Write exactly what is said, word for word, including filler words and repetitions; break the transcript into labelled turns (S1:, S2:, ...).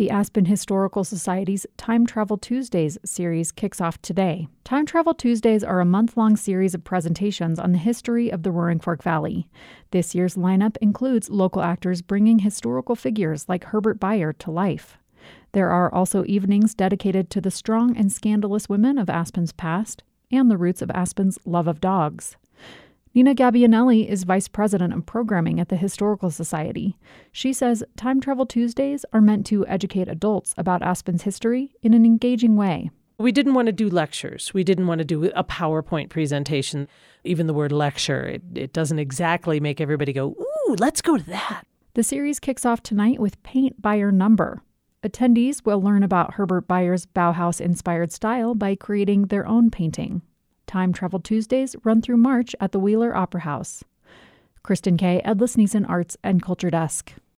S1: The Aspen Historical Society's Time Travel Tuesdays series kicks off today. Time Travel Tuesdays are a month-long series of presentations on the history of the Roaring Fork Valley. This year's lineup includes local actors bringing historical figures like Herbert Bayer to life. There are also evenings dedicated to the strong and scandalous women of Aspen's past and the roots of Aspen's love of dogs. Nina Gabbianelli is Vice President of Programming at the Historical Society. She says Time Travel Tuesdays are meant to educate adults about Aspen's history in an engaging way.
S2: We didn't want to do lectures. We didn't want to do a PowerPoint presentation. Even the word lecture, it, it doesn't exactly make everybody go, ooh, let's go to that.
S1: The series kicks off tonight with Paint by Your Number. Attendees will learn about Herbert Bayer's Bauhaus-inspired style by creating their own painting. Time Travel Tuesdays run through March at the Wheeler Opera House. Kristen Kay, Ed Lesniesen Arts and Culture Desk.